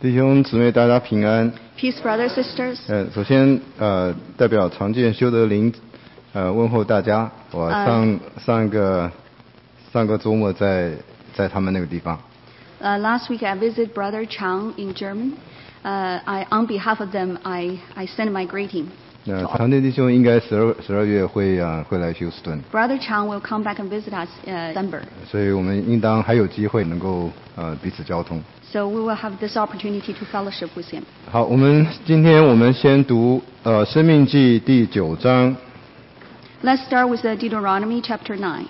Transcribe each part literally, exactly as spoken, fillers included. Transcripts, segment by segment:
弟兄姊妹，大家平安。 Peace, brothers, sisters. 呃，首先，呃，代表常见修德林，呃，问候大家。我上、uh, 上个上个周末在在他们那个地方。 Uh, last week I visited Brother Chang in Germany. Uh, I, on behalf of them, I I send my greeting. 呃，常见弟兄应该十二十二月会啊、呃、会来休斯顿。 Brother Chang will come back and visit us in December. 所以我们应当还有机会能够呃彼此交通。 So we will have this opportunity to fellowship with him. 好，我们今天我们先读呃《申命记》第九章。 Let's start with the Deuteronomy chapter nine.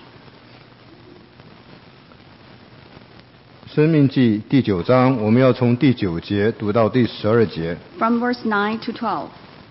申命记第九章，我们要从第九节读到第十二节。 From verse nine to twelve.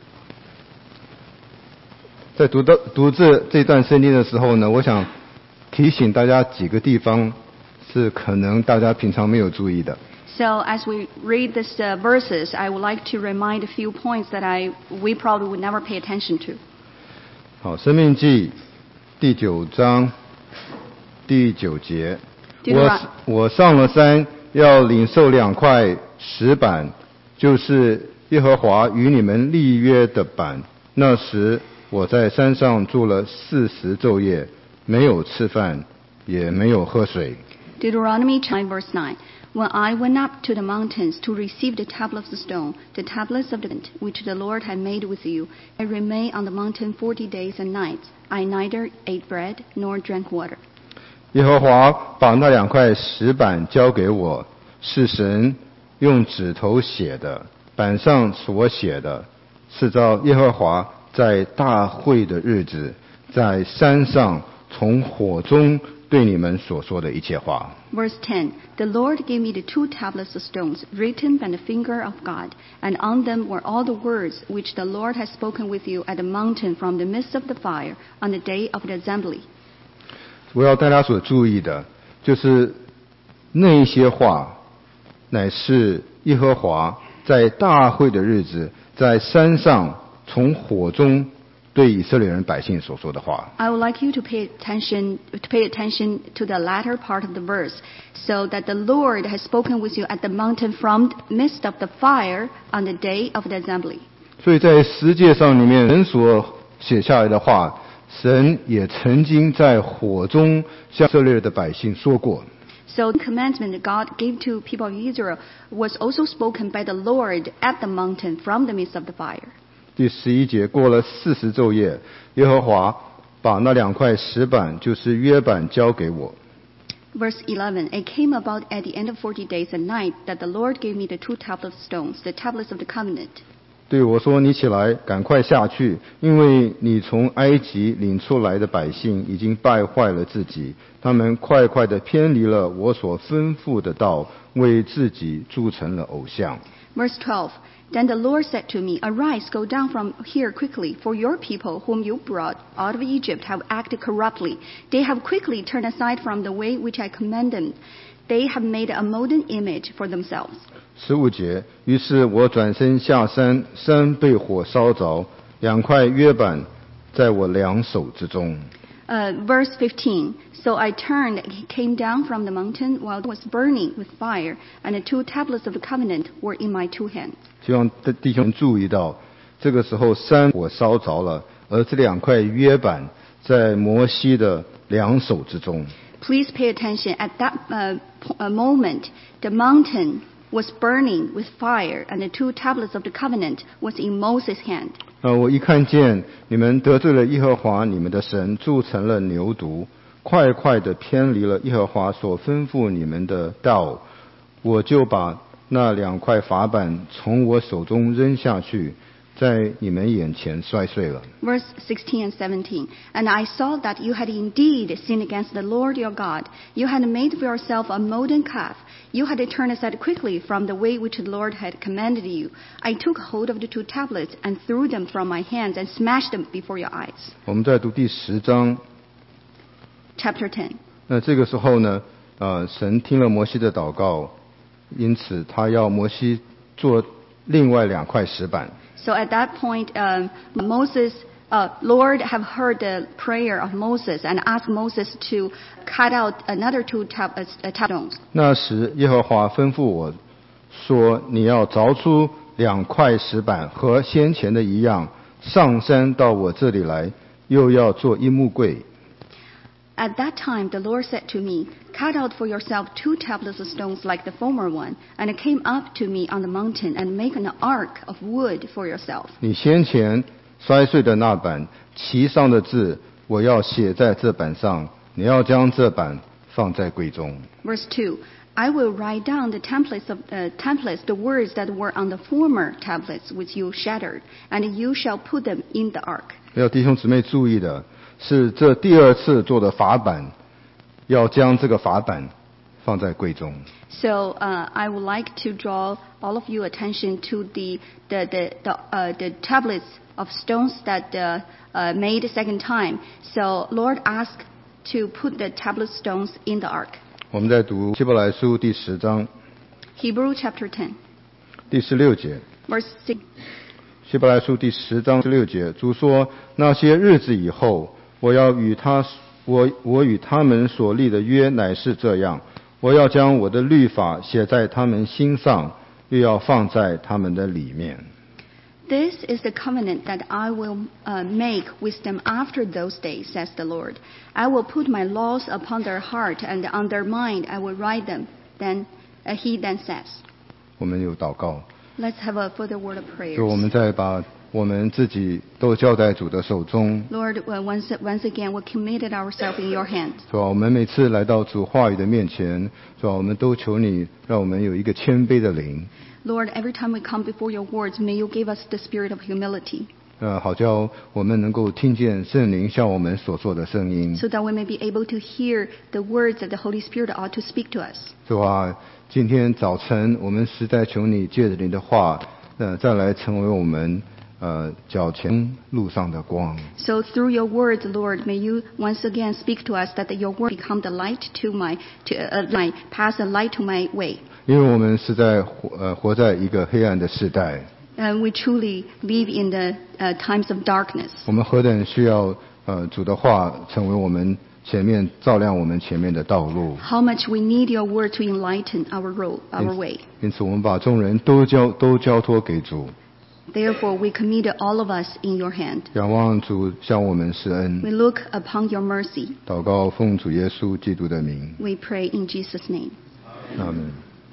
在读到读这这段圣经的时候呢，我想提醒大家几个地方是可能大家平常没有注意的。 So as we read these uh, verses, I would like to remind a few points that I we probably would never pay attention to. 好，申命记第九章第九节，我我上了山，要领受两块石板，就是耶和华与你们立约的板。那时我在山上住了四十昼夜，没有吃饭，也没有喝水。 Deuteronomy nine verse nine. When I went up to the mountains to receive the tablets of stone, the tablets of the covenant which the Lord had made with you, I remained on the mountain forty days and nights. I neither ate bread nor drank water. 耶和华把那两块石板交给我，是神用指头写的，板上所写的是照耶和华在大会的日子，在山上从火中对你们所说的一切话。 Verse ten. The Lord gave me the two tablets of stones, written by the finger of God, and on them were all the words which the Lord had spoken with you at the mountain from the midst of the fire on the day of the assembly. 我要大家所注意的，就是那一些话，乃是耶和华在大会的日子，在山上从火中对以色列人百姓所说的话。 I would like you to pay attention to pay attention to the latter part of the verse, so that the Lord has spoken with you at the mountain from the midst of the fire on the day of the assembly. 所以在十诫上里面，人所写下来的话，神也曾经在火中向以色列的百姓说过。 So the commandment that God gave to people of Israel was also spoken by the Lord at the mountain from the midst of the fire. 第十一节，过了四十昼夜，耶和华把那两块石板，就是约板，交给我。 Verse eleven. It came about at the end of forty days and night that the Lord gave me the two tablets of stones, the tablets of the covenant. 对我说：“你起来，赶快下去，因为你从埃及领出来的百姓已经败坏了自己，他们快快地偏离了我所吩咐的道，为自己铸成了偶像。” Verse twelve. Then the Lord said to me, Arise, go down from here quickly, for your people whom you brought out of Egypt have acted corruptly. They have quickly turned aside from the way which I command them. They have made a molten image for themselves. 十五节，于是我转身下山，山被火烧着，两块约板在我两手之中。 Uh, verse fifteen. So I turned, came down from the mountain while it was burning with fire, and the two tablets of the covenant were in my two hands. 希望弟兄注意到，这个时候山火烧着了，而这两块约板在摩西的两手之中。 Please pay attention. At that uh, uh, moment, the mountain was burning with fire, and the two tablets of the covenant was in Moses' hand. 呃，我一看见你们得罪了耶和华你们的神，铸成了牛犊，快快地偏离了耶和华所吩咐你们的道，我就把那两块法板从我手中扔下去，在你们眼前摔碎了。 Verse sixteen and seventeen. And I saw that you had indeed sinned against the Lord your God. You had made for yourself a molten calf. You had turned aside quickly from the way which the Lord had commanded you. I took hold of the two tablets and threw them from my hands and smashed them before your eyes. 我们再读第十章。 Chapter ten. 那这个时候呢，呃，神听了摩西的祷告，因此他要摩西做另外两块石板。 So at that point, um, Moses, uh, Lord have heard the prayer of Moses and asked Moses to cut out another two tab- uh, tablets. 那时耶和华吩咐我说你要凿出两块石板，和先前的一样，上山到我这里来，又要做一木柜。 At that time the Lord said to me, Cut out for yourself two tablets of stones like the former one, and came up to me on the mountain, and make an ark of wood for yourself. 你先前摔碎的那板，其上的字，我要写在这板上，你要将这板放在柜中。 Verse two, I will write down the templates of uh, templates, the words that were on the former tablets which you shattered, and you shall put them in the ark. 要弟兄姊妹注意的是，这第二次做的法版，要将这个法版放在柜中。 So uh, I would like to draw all of your attention to the the the the, uh, the tablets of stones that uh, uh, made a second time. So Lord asked to put the tablet stones in the ark. 我们在读希伯来书第十章 Hebrew chapter ten, 第十六节。 verse six. 希伯来书第十章十六节，主说：那些日子以后，我要与他我我与他们所立的约乃是这样，我要将我的律法写在他们心上，又要放在他们的里面。 This is the covenant that I will uh, make with them after those days, says the Lord. I will put my laws upon their heart, and on their mind I will write them. Then uh, he then says, 我们有祷告， let's have a further word of prayer. 就我们再把我们自己都交在主的手中， Lord, uh, once, once again, we committed ourselves in your hands. 是吧？我们每次来到主话语的面前，是吧？我们都求你，让我们有一个谦卑的灵， Lord, every time we come before your words, may you give us the spirit of humility, 呃，好叫我们能够听见圣灵向我们所说的声音， so that we may be able to hear the words that the Holy Spirit ought to speak to us. 是吧？今天早晨，我们实在求你借着你的话，呃，再来成为我们呃脚前路上的光。 So through your words, Lord, may you once again speak to us, that your word become the light to my, to, uh, my path, a light to my way. 因为我们是在活呃活在一个黑暗的时代， And we truly live in the uh, times of darkness. 我们何等需要呃主的话成为我们前面照亮我们前面的道路。 How much we need your word to enlighten our road, our way. 因此，我们把众人都交都交托给主， Therefore, we commit all of us in your hand. 仰望主向我们施恩。 We look upon your mercy. 祷告奉主耶稣基督的名， We pray in Jesus' name. 阿门。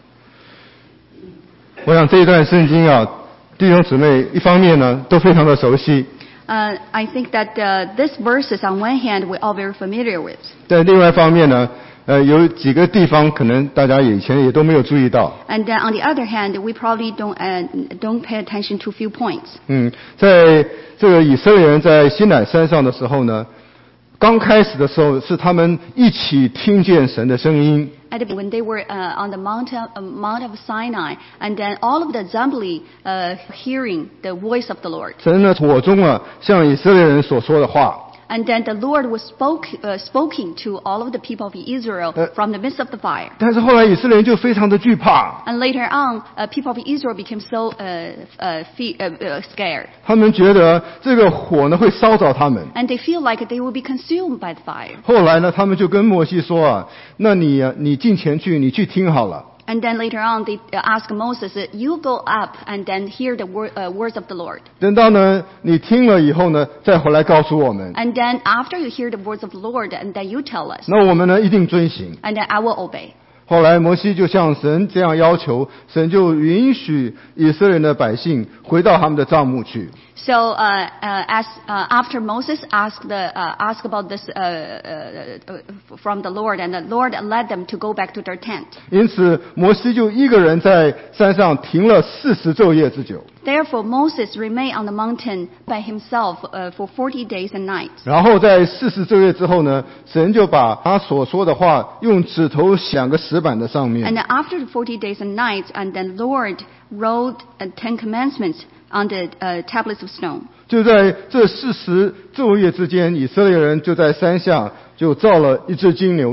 我想这一段圣经啊，弟兄姊妹一方面呢都非常的熟悉， Uh, I think that uh, this verses, on one hand, we're all very familiar with. 在另外一方面呢，呃，有几个地方可能大家以前也都没有注意到。 And then on the other hand, we probably don't, uh, don't pay attention to a few points. 嗯，在这个以色列人在西乃山上的时候呢，刚开始的时候是他们一起听见神的声音。 At the, when they were uh, on the Mount of, uh, Mount of Sinai, and then all of the assembly uh, hearing the voice of the Lord. 神呢火中啊，向以色列人所说的话。 And then the Lord was spoke, uh, speaking to all of the people of Israel Uh, from the midst of the fire. 但是后来以色列人就非常的惧怕， And later on, uh, people of Israel became so uh, uh, fe- uh, uh, scared. 他们觉得这个火呢会烧着他们。 And they feel like they will be consumed by the fire. 后来呢，他们就跟摩西说啊，那你啊，你进前去，你去听好了。 And then later on, they uh, asked Moses, uh, you go up and then hear the wor- uh, words of the Lord. 等到呢你听了以后呢，再回来告诉我们， And then after you hear the words of the Lord, and then you tell us. 那我们呢一定遵行。 And then I will obey. 后来摩西就向神这样要求，神就允许以色列人的百姓回到他们的帐幕去。 So uh, uh, as uh, after Moses asked the uh, asked about this uh, uh, uh, from the Lord, and the Lord led them to go back to their tent. 因此，摩西就一个人在山上停了四十昼夜之久。 Therefore, Moses remained on the mountain by himself uh, for forty days and nights. 然后在四十昼夜之后呢，神就把他所说的话用指头写两个石板的上面 And。then after the forty days and nights, and then Lord wrote uh, Ten Commandments on the uh, tablets of stone. 就在这四十昼夜之间，以色列人就在山下就造了一只金牛犊。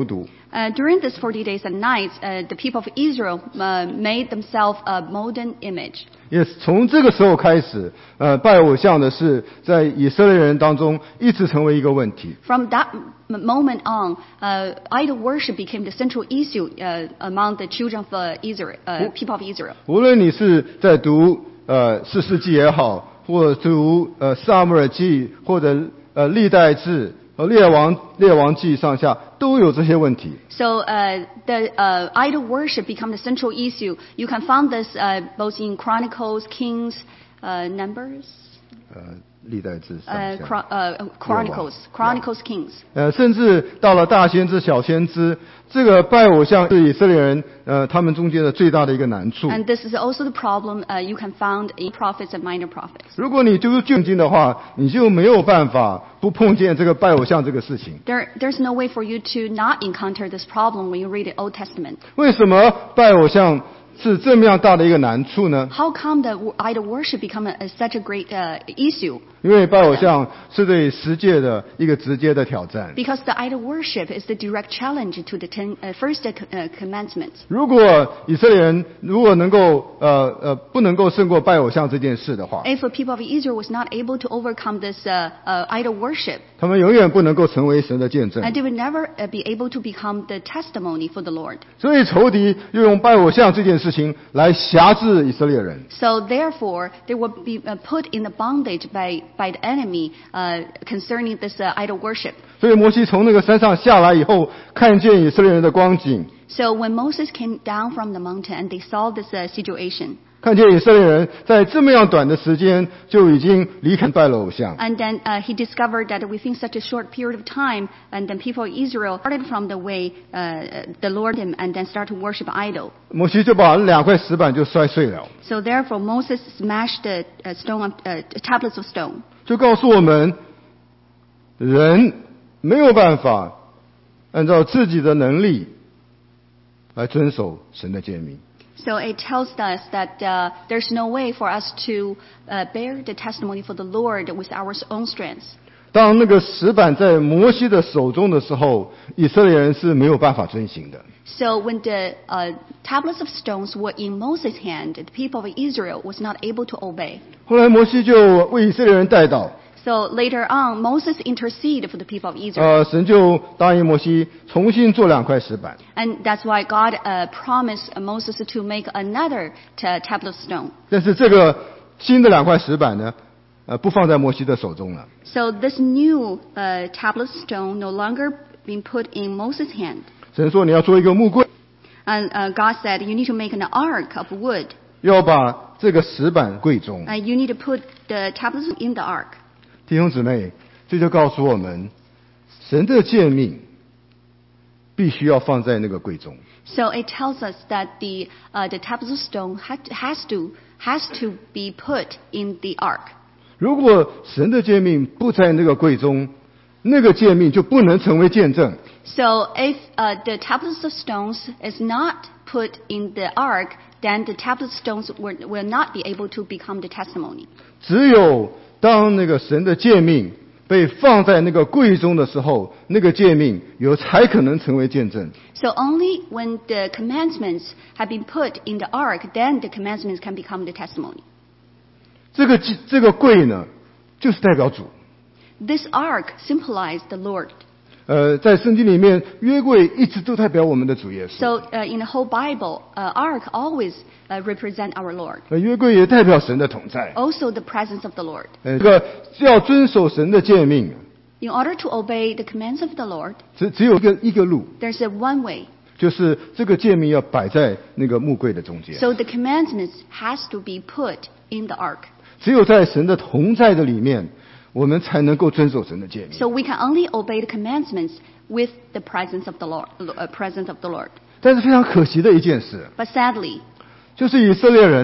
Uh, during this forty days and nights, uh, the people of Israel uh, made themselves a molten image. 也从这个时候开始，呃，拜偶像的事在以色列人当中一直成为一个问题。 From that moment on, uh, idol worship became the central issue uh, among the children of uh, Israel, uh, people of Israel. 无论你是在读呃士师记也好，或者读呃撒母耳记，或者呃历代志。列王列王记上下都有这些问题。 So uh, the uh, idol worship become the central issue. You can find this uh, both in Chronicles, Kings, uh, Numbers. 呃，历代志上呃下。 Chron 呃 Chronicles, Chronicles, Kings. 呃，甚至到了大先知、小先知，这个拜偶像是以色列人呃他们中间的最大的一个难处。 And this is also the problem uh, you can find in prophets and minor prophets. 如果你就是圣经的话，你就没有办法不碰见这个拜偶像这个事情。 There, there's no way for you to not encounter this problem when you read the Old Testament. 为什么拜偶像是这么样大的一个难处呢？ How come the idol worship become a, a, such a great uh, issue? 因为拜偶像是对十诫的一个直接的挑战。 Because the idol worship is the direct challenge to the ten, uh, first uh, commandments. 如果以色列人如果能够呃呃不能够胜过拜偶像这件事的话， If the people of Israel was not able to overcome this uh, uh, idol worship, 他们永远不能够成为神的见证。 and they would never uh, be able to become the testimony for the Lord. 所以仇敌又用拜偶像这件事情来辖制以色列人。 So therefore, they will be uh, put in the bondage by, by the enemy uh, concerning this uh, idol worship. 所以摩西从那个山上下来以后，看见以色列人的光景， So when Moses came down from the mountain and they saw this uh, situation, 看见以色列人在这么样短的时间就已经离开拜了偶像， and then uh, he discovered that within such a short period of time, and then people of Israel started from the way uh, the Lord him and then started to worship idol. 摩西就把两块石板就摔碎了， So therefore, Moses smashed the uh, stone of, uh, tablets of stone. 就告诉我们，人没有办法按照自己的能力来遵守神的诫命。 So it tells us that uh, there's no way for us to uh, bear the testimony for the Lord with our own strength. 当那个石板在摩西的手中的时候，以色列人是没有办法遵行的。 So when the uh, tablets of stones were in Moses' hand, the people of Israel was not able to obey. 后来摩西就为以色列人代祷， So later on, Moses interceded for the people of Israel. 呃，神就答应摩西重新做两块石板。 And that's why God uh, promised Moses to make another t- tablet of stone. 但是这个新的两块石板呢，呃，不放在摩西的手中了。 So this new uh, tablet of stone no longer being put in Moses' hand. 神说你要做一个木柜， And uh, God said, you need to make an ark of wood. 要把这个石板柜中。 And you need to put the tablets in the ark. 弟兄姊妹，这就告诉我们，神的诫命必须要放在那个柜中。 So it tells us that the uh, the tablets of stone had, has to has to be put in the ark. 如果神的诫命不在那个柜中，那个诫命就不能成为见证。 So if uh, the tablets of stones is not put in the ark, then the tablet of stones will, will not be able to become the testimony. 只有当那个神的诫命被放在那个柜中的时候，那个诫命有才可能成为见证。 So only when the commandments have been put in the ark, then the commandments can become the testimony. 这个这个柜呢，就是代表主。 This ark symbolized the Lord. 呃，在圣经里面，约柜一直都代表我们的主耶稣。 So uh, in the whole Bible, uh, ark always uh, represent our Lord. 呃，约柜也代表神的同在。 Also the presence of the Lord. 呃，这个要遵守神的诫命， In order to obey the commands of the Lord, 只只有一个一个路， there's a one way. 就是这个诫命要摆在那个木柜的中间。 So the commandments has to be put in the ark. 只有在神的同在的里面，我们才能够遵守神的诫命。 So we can only obey the commandments with the presence of the Lord. Uh, presence of the Lord. 但是非常可惜的一件事， But sadly, 就是以色列人呢、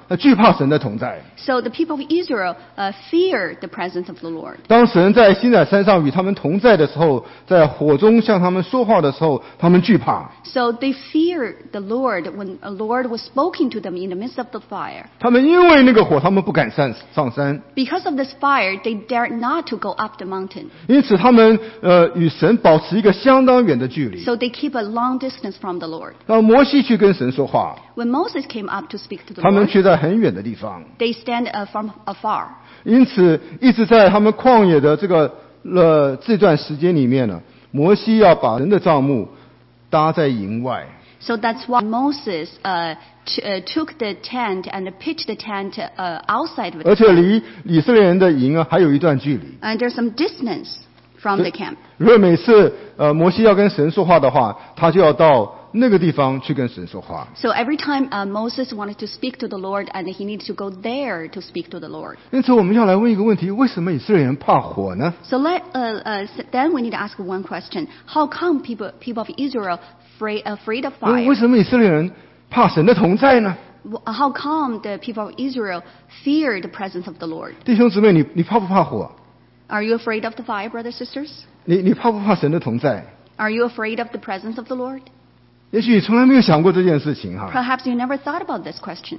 呃惧怕神的同在。 So the people of Israel uh, feared the presence of the Lord. 当神在西乃山上与他们同在的时候，在火中向他们说话的时候，他们惧怕。 So they feared the Lord when the Lord was speaking to them in the midst of the fire. 他们因为那个火，他们不敢上上山。 Because of this fire, they dared not to go up the mountain. 因此他们呃与神保持一个相当远的距离。 So they keep a long distance from the Lord. 当摩西去跟神说话， When Moses came up to speak to the 他们 Lord, 却在很远的地方。 they stand uh, from afar. 因此，一直在他们旷野的这个呃这段时间里面呢，摩西要把人的帐幕搭在营外。 So that's why Moses uh, t- uh, took the tent and pitched the tent uh, outside of 而 it. 且离以色列人的营啊还有一段距离。 And there's some distance from the camp. 如果每次呃摩西要跟神说话的话，他就要到那个地方去跟神说话。 So every time uh, Moses wanted to speak to the Lord, and he needed to go there to speak to the Lord. 因此，我们要来问一个问题：为什么以色列人怕火呢？ So let uh, uh, so then we need to ask one question: How come people people of Israel afraid afraid of 为 fire? 什么以色列人怕神的同在呢？ How come the people of Israel fear the presence of the Lord? 弟兄姊妹，你你怕不怕火？ Are you afraid of the fire, brothers and sisters? 你你怕不怕神的同在？ Are you afraid of the presence of the Lord? 也许你从来没有想过这件事情哈。 Perhaps you never thought about this question.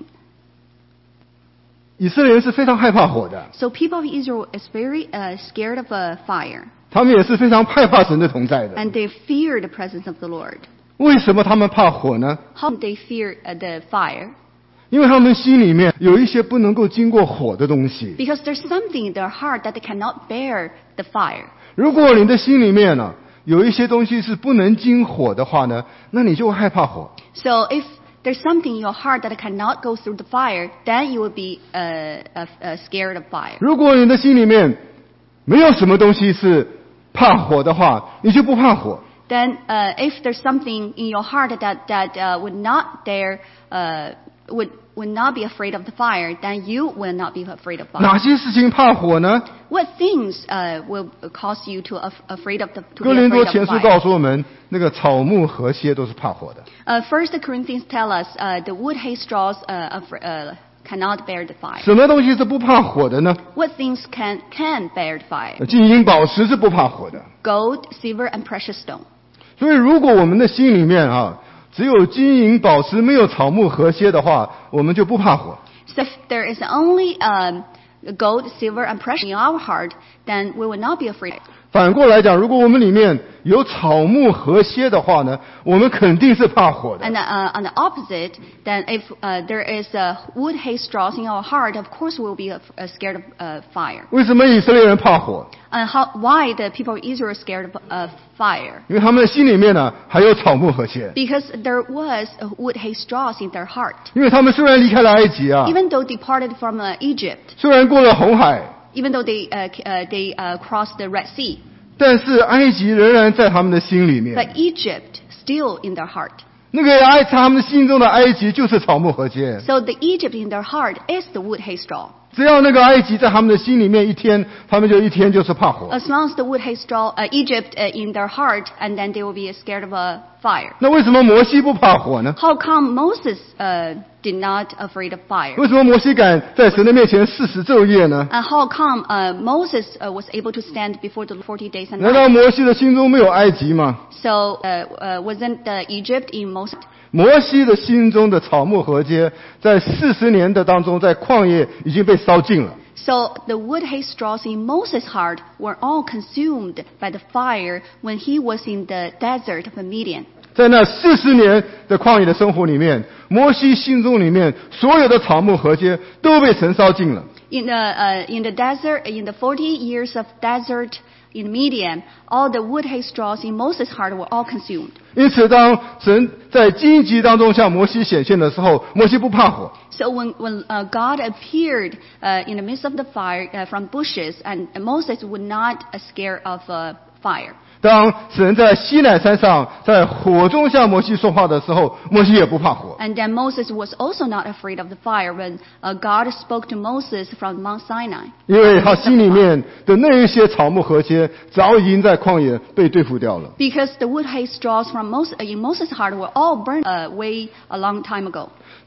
以色列人是非常害怕火的， So people of Israel is very uh, scared of a fire, 他们也是非常害怕神的同在的。 and they fear the presence of the Lord. 为什么他们怕火呢？ How do they fear uh, the fire? 因为他们心里面有一些不能够经过火的东西。 Because there's something in their heart that they cannot bear the fire. 如果你的心里面呢、有一些东西是不能经火的话呢，那你就会害怕火。 So if there's something in your heart that cannot go through the fire, then you will be uh, uh, uh, scared of fire. 如果你的心里面没有什么东西是怕火的话，你就不怕火。 Then uh, if there's something in your heart that that uh, would not dare uh, would would not be afraid of the fire, then you will not be afraid of 哪 fire. 些事情怕火呢？ What things uh, will cause you to af- afraid of the to 哥 be 林多 afraid 前 of 书 fire? 告诉我们，那个草木禾秸都是怕火的。 Uh, First Corinthians tell us uh, the wood, hay, straws uh, af- uh, cannot bear the fire. 什么东西是不怕火的呢？ What things can can bear the fire? 金银宝石是不怕火的。 Gold, silver, and precious stone. 所以，如果我们的心里面啊，只有金银宝石，没有草木禾秸的话，我们就不怕火。 So if there is only um, gold, silver, and precious in our heart, then we will not be afraid. 反过来讲，如果我们里面有草木禾秸的话呢，我们肯定是怕火的。 And uh, on the opposite, then if uh, there is uh, wood, hay, straws in our heart, of course we will be uh, scared of uh, fire. 为什么以色列人怕火？ And how, why the people of Israel are scared of uh, fire? 因为他们的心里面呢还有草木禾秸。 Because there was uh, wood, hay, straws in their heart. 因为他们虽然离开了埃及啊， Even though departed from uh, Egypt, 虽然过了红海， even though they uh, c- uh, they uh, crossed the Red Sea, 但是埃及仍然在他们的心里面。 but Egypt still in their heart. 那个埃，他们心中的埃及就是草木禾秸。 So the Egypt in their heart is the wood, hay, straw. 只要那个埃及在他们的心里面一天，他们就一天就是怕火。 As long as the wood, hay, straw, uh, Egypt uh, in their heart, and then they will be scared of a fire. 那为什么摩西不怕火呢？ How come Moses uh, did not afraid of fire? 为什么摩西敢在神的面前四十昼夜呢？ And how come uh, Moses uh, was able to stand before the forty days and 难道 nights? 摩西的心中没有埃及吗？ So uh, uh, wasn't uh, Egypt in Moses? 摩西的心中的草木禾秸，在四十年的当中，在旷野已经被烧尽了。 So the wood, hay, straws in Moses' heart were all consumed by the fire when he was in the desert of Midian. 在那四十年的旷野的生活里面，摩西心中里面所有的草木禾秸都被神烧尽了。 In the uh, in the desert, in the forty years of desert in Midian, all the wood, hay, straws in Moses' heart were all consumed. 因此，当神在荆棘当中向摩西显现的时候，摩西不怕火。 So when when uh, God appeared uh, in the midst of the fire uh, from bushes, and Moses would not uh, scare of uh, fire. 当神在西乃山上在火中向摩西说话的时候，摩西也不怕火， And then Moses was also not afraid of the fire when uh, God spoke to Moses from Mount Sinai. 因为他心里面的那一些草木禾秸早已经在旷野被对付掉了。 Because the wood, hay, straws from Moses, in Moses' heart were all burned uh, way a long time ago.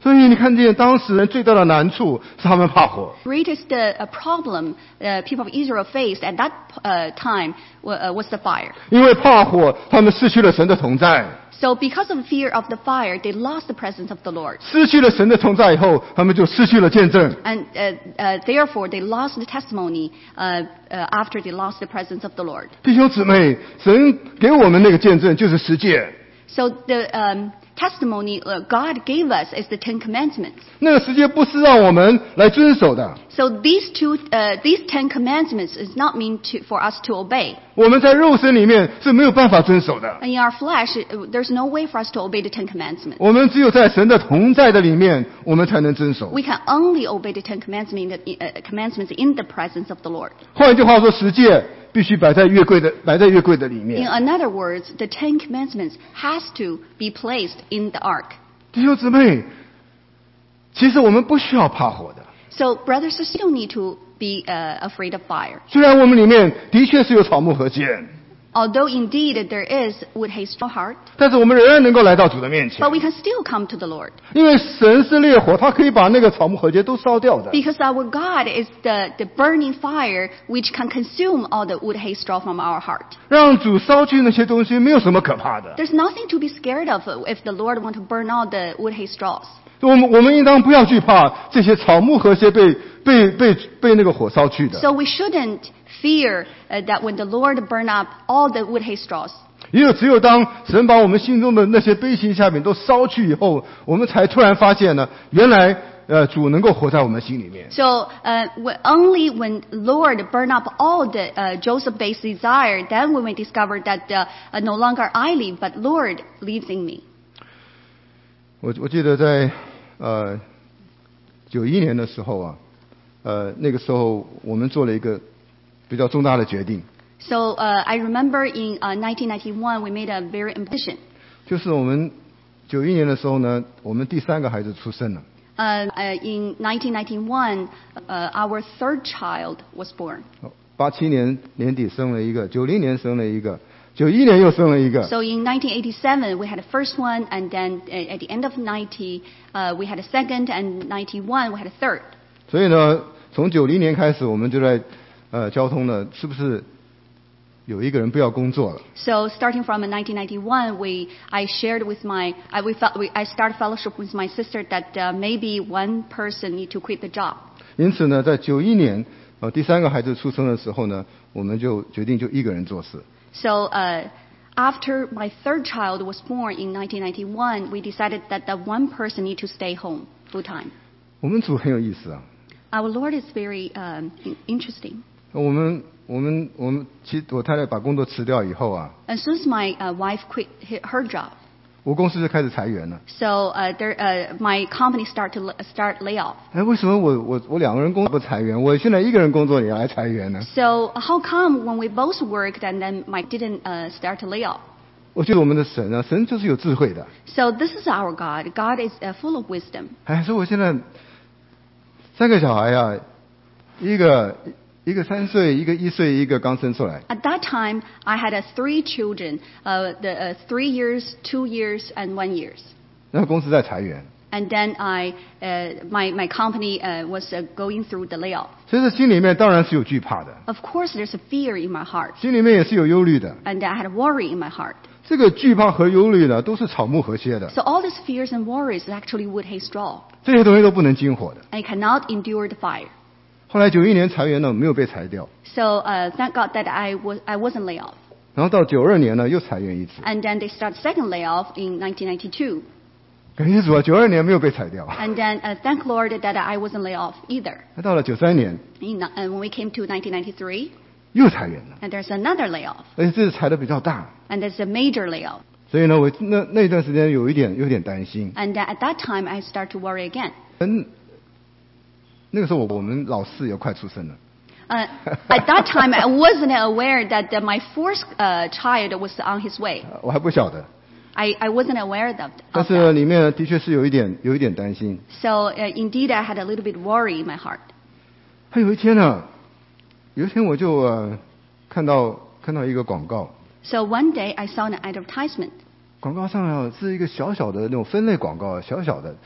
所以你看见当时人最大的难处是他们怕火。 Greatest uh, problem uh, people of Israel faced at that uh, time uh, was the fire. 因为怕火，他们失去了神的同在。 So because of fear of the fire, they lost the presence of the Lord. 失去了神的同在以后，他们就失去了见证。 And uh, uh, therefore, they lost the testimony uh, uh, after they lost the presence of the Lord. 弟兄姊妹，神给我们那个见证就是十诫。 So the um, testimony uh, God gave us is the Ten Commandments. 那个十诫不是让我们来遵守的。 So these two, uh, these Ten Commandments is not meant to, for us to obey. 我们在肉身里面是没有办法遵守的。 And in our flesh, there's no way for us to obey the Ten Commandments. 我们只有在神的同在的里面，我们才能遵守。 We can only obey the Ten Commandments in the, uh, commandments in the presence of the Lord. 换句话说，十诫必须摆在约柜的，摆在约柜的里面。 In other words, the Ten Commandments has to be placed in the ark. 弟兄姊妹，其实我们不需要怕火的。 So brothers and sisters don't need to be uh, afraid of fire. 虽然我们里面的确是有草木禾秸， Although indeed there is wood, hay, straw heart, 但是我们仍然能够来到主的面前 but，we can still come to the Lord. 因为神是烈火，他可以把那个草木禾秸都烧掉的。 Because our God is the, the burning fire which can consume all the wood, hay, straw from our heart. 让主烧去那些东西，没有什么可怕的。 There's nothing to be scared of if the Lord want to burn out the wood, hay, straws. 我们我们应当不要惧怕这些草木禾秸被被被被那个火烧去的。 So we shouldn't fear uh, that when the Lord burn up all the wood, hay, straws. 也有只有当神把我们心中的那些悲心下面都烧去以后，我们才突然发现呢，原来呃主能够活在我们心里面。 So uh, when, only when Lord burn up all the uh, Joseph-based desire, then we may discover that uh, uh, no longer I live, but Lord lives in me. 我我记得在呃九一年的时候啊，呃那个时候我们做了一个比较重大的决定， So uh, I remember in uh, nineteen ninety-one we made a very important decision. 就是我们九一年的时候呢，我们第三个孩子出生了。 Uh, uh, in nineteen ninety-one, uh, our third child was born. 八七年年底生了一个，九零年生了一个，九一年又生了一个。 So in nineteen eighty-seven we had the first one, and then uh, at the end of ninety uh, we had a second, and ninety-one we had a third. 所以呢，从九零年开始，我们就在呃交通呢，是不是有一个人不要工作了？ So starting from nineteen ninety-one, we I shared with my I we, fe- we I started fellowship with my sister that uh, maybe one person need to quit the job. 因此呢，在九一年呃第三个孩子出生的时候呢，我们就决定就一个人做事。 So uh, after my third child was born in nineteen ninety-one, we decided that that one person need to stay home full time. 我们主很有意思啊， Our Lord is very um, in- interesting. 我们我们我们其实我太太把工作辞掉以后啊， As soon as my uh, wife quit hi- her job, 我公司就开始裁员了。 so uh, there, uh, my company start to l- start layoff. 哎，为什么我我我两个人工作不裁员，我现在一个人工作也来裁员呢？ So how come when we both worked and then Mike didn't uh, start to lay off? 我觉得我们的神啊，神就是有智慧的。 So this is our God. God is uh, full of wisdom. 哎，所以我现在三个小孩啊，一个一个三岁，一个一岁，一个刚生出来。 At that time, I had uh, three children, uh, the uh, three years, two years, and one years. 然后公司在裁员， And then I, uh, my my company uh, was uh, going through the layoff. 所以这心里面当然是有惧怕的， Of course, there's a fear in my heart, 心里面也是有忧虑的。 and I had a worry in my heart. 这个惧怕和忧虑呢，都是草木禾秸的， So all these fears and worries is actually wood, hay, straw. 这些东西都不能经火的。 I cannot endure the fire. 后来九一年裁员呢，没有被裁掉， So uh, thank God that I was I wasn't laid off. 然后到九二年呢，又裁员一次。 And then they start second layoff in nineteen ninety-two. 感谢主啊，九二年没有被裁掉。 And then uh, thank Lord that I wasn't laid off either. 那到了九三年， In, uh, when we came to nineteen ninety-three, 又裁员了， and there's another layoff, 而且这次裁的比较大， and there's a major layoff. 所以呢，我那那一段时间有一点有点担心。 And uh, at that time, I start to worry again. 嗯，那个时候我我们老四也快出生了， Uh, at that time, I wasn't aware that uh, my fourth uh, child was on his way. 我还不晓得， I, I wasn't aware of, 但 of 是 that. 里面的确是有一点有一点担心。 So uh, indeed, I had a little bit worry in my heart. 还有一天呢，有一天我就呃看到看到一个广告， So one day, I saw an advertisement. 广告上啊是一个小小的那种分类广告，小小的，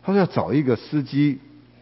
他说要找一个司机。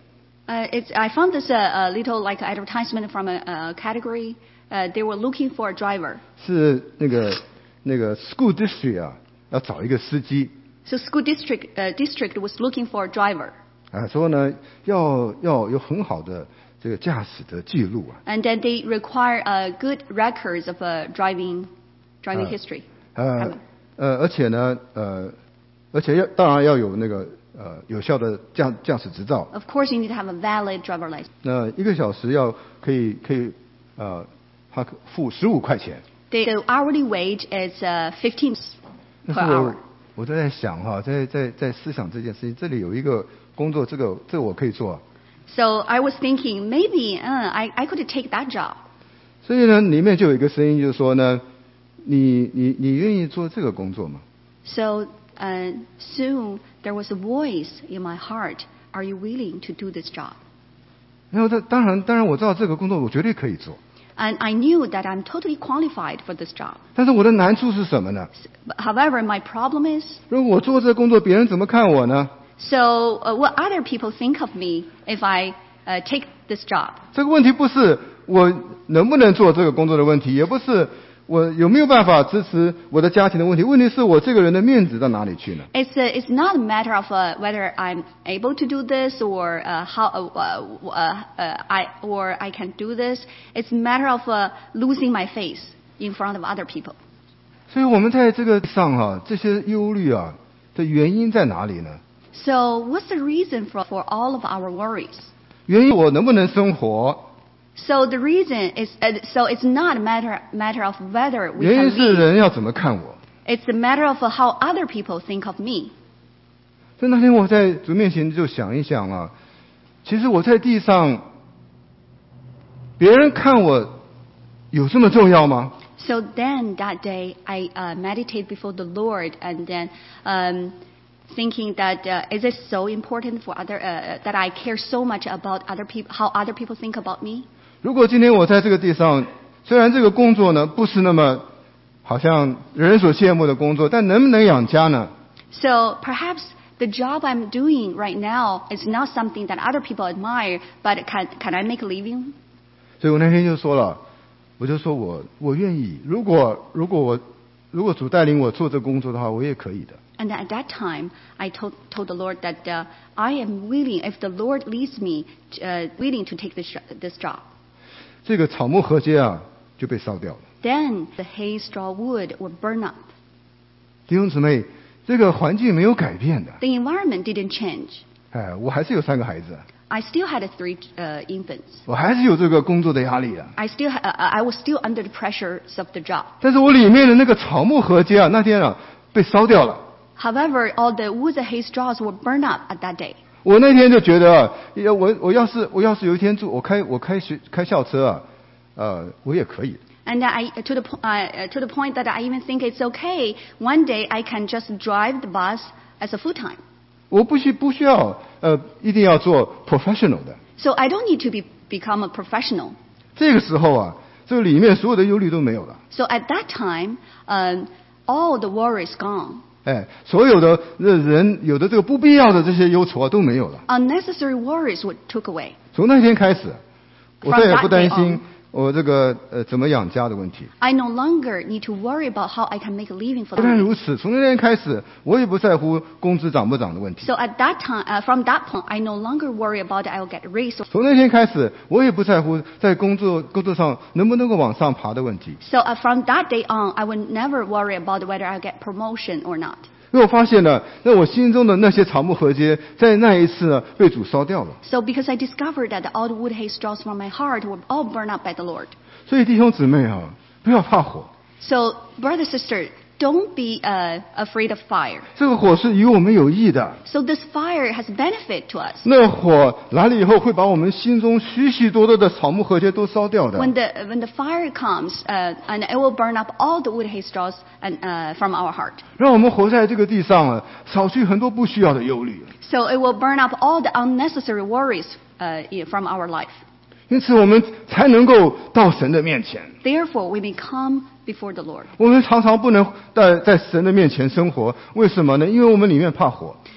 Uh, it's, I found this uh, a little like advertisement from a, a category. Uh, they were looking for a driver. 是那个那个 school district 啊，要找一个司机。 So school district uh, district was looking for a driver. 啊，说呢要要有很好的这个驾驶的记录啊。 And then they require uh, good records of a driving driving history. 呃呃，而且呢呃，而且要当然要有那个呃有效的驾驾驶执照。 Of course, you need to have a valid driver license. 那一个小时要可以可以呃，他付十五块钱。 The hourly wage is uh, fifteen per 那是我 hour. 我都在想哈，在在在思想这件事情，这里有一个工作，这个这个我可以做。 So I was thinking maybe uh, I I could take that job. 所以呢，里面就有一个声音，就是说呢，你你你愿意做这个工作吗？ So uh, soon there was a voice in my heart. Are you willing to do this job? 然后这当然当然我知道这个工作我绝对可以做， And I knew that I'm totally qualified for this job. 但是我的难处是什么呢？ However, my problem is, 如果我做这个工作，别人怎么看我呢？ so uh, what other people think of me if I uh, take this job? 这个问题不是我能不能做这个工作的问题，也不是我有没有办法支持我的家庭的问题，问题是我这个人的面子到哪里去呢？ It's uh, it's not a matter of uh, whether I'm able to do this or uh, how uh, uh, uh, I or I can do this. It's a matter of uh, losing my face in front of other people. 所以我们在这个上啊，这些忧虑啊的原因在哪里呢？ So what's the reason for for all of our worries? 原因我能不能生活？ So the reason is uh, so it's not a matter matter of whether we 原因 can 是 live. 人要怎么看我？ It's a matter of how other people think of me. 所以那天我在主面前就想一想啊，其实我在地上，别人看我有这么重要吗？ So then that day I uh, meditate before the Lord and then um, thinking that uh, is it so important for other uh, that I care so much about other people how other people think about me? 如果今天我在这个地上，虽然这个工作呢不是那么好像人所羡慕的工作，但能不能养家呢？ So perhaps the job I'm doing right now is not something that other people admire, but can can I make a living? 所以我那天就说了，我就说我我愿意，如果如果我如果主带领我做这工作的话，我也可以的。 And at that time, I told, told the Lord that uh, I am willing, if the Lord leads me, uh, willing to take this, this job. 这个草木禾秸啊就被烧掉了。 Then the hay, straw, wood will burn up. 弟兄姊妹，这个环境没有改变的。 The environment didn't change. 哎，我还是有三个孩子， I still had three uh, infants. 我还是有这个工作的压力啊。 I still, ha- uh, I was still under the pressures of the job. 但是我里面的那个草木禾秸啊，那天啊被烧掉了。 However, all the wood, hay, straws were burned up at that day. 我那天就觉得啊，要我我要是我要是有一天住我开我开学开校车啊，呃，我也可以。 And I, to the, po- uh, to the point that I even think it's okay. One day I can just drive the bus as a full time. 我不需不需要呃一定要做 professional 的。 So I don't need to be, become a professional. 这个时候啊，这个里面所有的忧虑都没有了。 So at that time, um, all the worry is gone. 哎，所有的人有的这个不必要的这些忧愁啊都没有了。 Unnecessary worries were took away. 从那天开始，我 From 再也 that 不担 day 心 on, 我这个呃怎么养家的问题。 I no longer need to worry about how I can make a living for 不但 them. 如此，从那天开始，我也不在乎工资涨不涨的问题。 So at that time, uh, from that point, I no longer worry about I will get raised. 从那天开始，我也不在乎在工作工作上能不能够往上爬的问题。 So uh, from that day on, I will never worry about whether I'll get promotion or not. 因为我发现了，那我心中的那些草木禾秸，在那一次呢被主烧掉了。 So because I discovered that all the wood, hay, straws from my heart were all burned up by the Lord. 所以弟兄姊妹啊，不要怕火， So brother, sister, don't be uh, afraid of fire. 这个火是与我们有益的。 So this fire has benefit to us. 那火来了以后，会把我们心中许许多多的草木禾秸都烧掉的。 When the when the fire comes, uh, and it will burn up all the wood, hay, straws, and uh, from our heart. 让我们活在这个地上啊，少去很多不需要的忧虑。 So it will burn up all the unnecessary worries uh, from our life. 因此，我们才能够到神的面前。 Therefore, we may come before the Lord. 我们常常不能在在神的面前生活，为什么呢？因为我们里面怕火。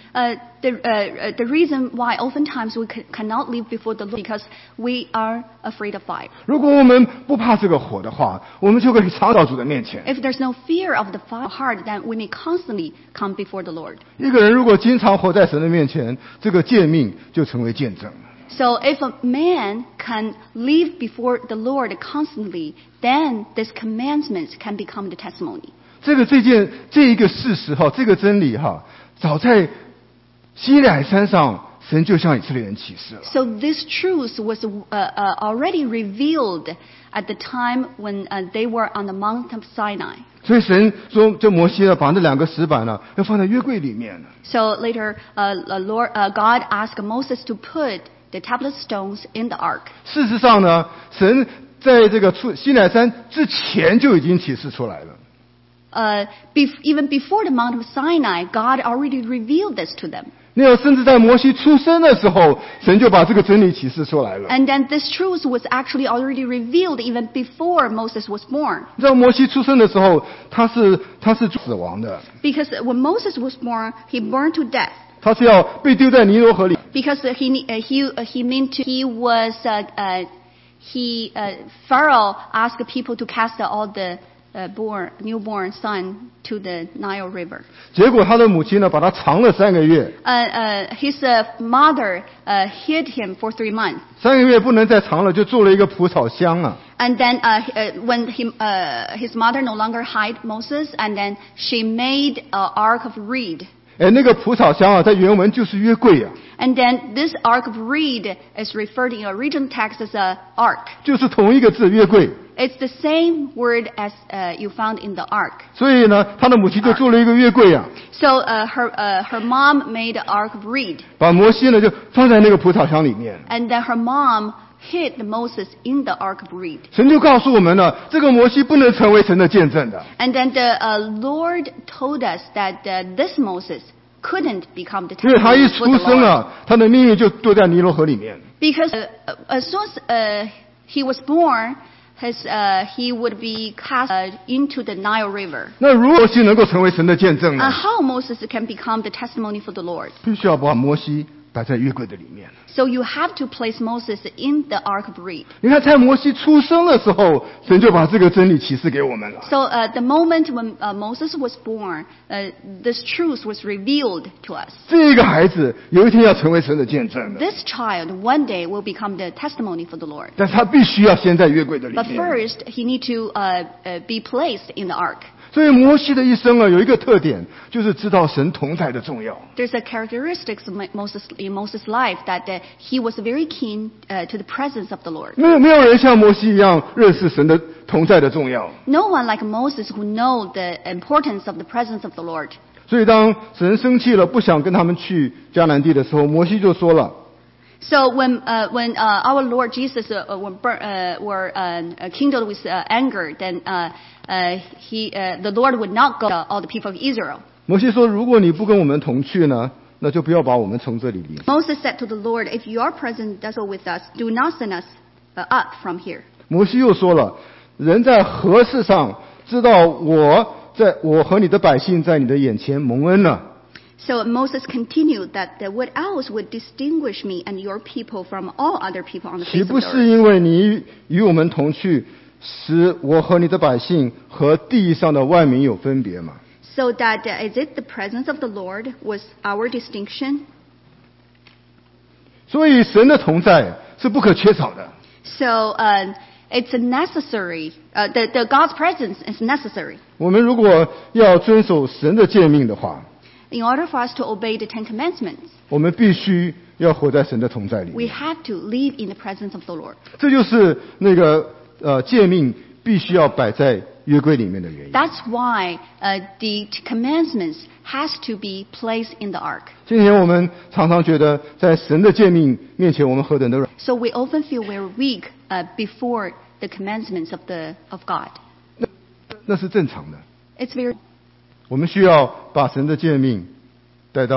Uh, the, uh, the reason why oftentimes we c- cannot live before the Lord because we are afraid of fire. 如果我们不怕这个火的话，我们就可以常到主的面前。 If there's no fear of the fire heart, then we may constantly come before the Lord. 一个人如果经常活在神的面前，这个诫命就成为见证了。 So if a man can live before the Lord constantly, then these commandments can become the testimony. 这个这件这一个事实哈，这个真理哈，早在西乃山上，神就向以色列人启示了。 So this truth was uh, uh, already revealed at the time when uh, they were on the Mount of Sinai. 所以神说，这摩西呢，把那两个石板呢，要放在约柜里面。 So later, uh, Lord, uh, God asked Moses to put the tablet stones in the ark. 事实上呢，神在这个出西乃山之前就已经启示出来了。 Uh, bef- even before the Mount of Sinai, God already revealed this to them. 那有甚至在摩西出生的时候，神就把这个真理启示出来了。 And then this truth was actually already revealed even before Moses was born. 你知道摩西出生的时候，他是他是死亡的， Because when Moses was born, he burned to death. 他是要被丢在尼罗河里。 Because he uh, he uh, he meant to, he was uh, uh, he uh, Pharaoh asked people to cast all the uh, born newborn son to the Nile River. 结果他的母亲呢，把他藏了三个月， Uh, uh, his uh, mother uh, hid him for three months. 三个月不能再藏了，就做了一个蒲草箱啊。 And then uh, uh, when he, uh, his mother no longer hid Moses, and then she made an ark of reed. 哎，那个蒲草箱啊，在原文就是约柜啊， And then this ark of reed is referred in original text as a ark. 就是同一个字约柜。 It's the same word as uh, you found in the ark. 所以呢，他的母亲就做了一个约柜啊， So uh, her uh, her mom made an ark of reed, 把摩西呢就放在那个蒲草箱里面。 and then her mom hid Moses in the ark of reed. 神就告诉我们了，这个摩西不能成为神的见证的。 And then the uh, Lord told us that uh, this Moses couldn't become the 因为他一 testimony for 出 the 生 Lord. 啊，他的命运就丢在尼罗河里面。 Because uh, uh, as soon as uh, he was born, his, uh, he would be cast uh, into the Nile River. 那如何摩西能够成为神的见证 Uh, 呢？ how Moses can become the testimony for the Lord? 必须要把摩西摆在约柜的里面。 So you have to place Moses in the ark of reed. 你看，在摩西出生的时候，神就把这个真理启示给我们了。 So uh, the moment when uh, Moses was born, uh, this truth was revealed to us. 这个孩子有一天要成为神的见证的， This child one day will become the testimony for the Lord. 但是他必须要先在约柜的里 But 面。 first, he need to uh, uh, be placed in the ark. 所以摩西的一生啊，有一个特点，就是知道神同在的重要。 There's a characteristics of Moses in Moses' life that uh, he was very keen uh, to the presence of the Lord. 没有没有人像摩西一样认识神的同在的重要。 No one like Moses who know the importance of the presence of the Lord. 所以当神生气了，不想跟他们去迦南地的时候，摩西就说了。 So when uh, when uh, our Lord Jesus uh, were bur- uh, were uh, kindled with uh, anger, then uh, uh, he uh, the Lord would not go to all the people of Israel. 摩西说：“如果你不跟我们同去呢，那就不要把我们从这里离。” Moses said to the Lord, "If your presence does go with us, do not send us uh, up from here." 摩西又说了：“人在何事上知道我在我和你的百姓在你的眼前蒙恩呢？ So Moses continued that uh, what else would distinguish me and your people from all other people on the 岂 face of 不 the 是 earth? 因为你与我们同去，使我和你的百姓和地上的万民有分别吗？” So that uh, is it the presence of the Lord was our distinction? 所以神的同在是不可缺少的。 So uh, it's a necessary. Uh, the, the God's presence is necessary. 我们如果要遵守神的诫命的话， In order for us to obey the Ten Commandments, 我们必须要活在神的同在里 we 面。 have to live in the presence of the Lord. 这就是那个呃诫命必须要摆在约柜里面的原因。 That's why uh, the commandments has to be placed in the ark. 今天我们常常觉得，在神的诫命面前，我们何等的软， So we often feel we're weak uh, before the commandments of the of God. 那是正常的。 It's very. 我们需要把神的诫命带到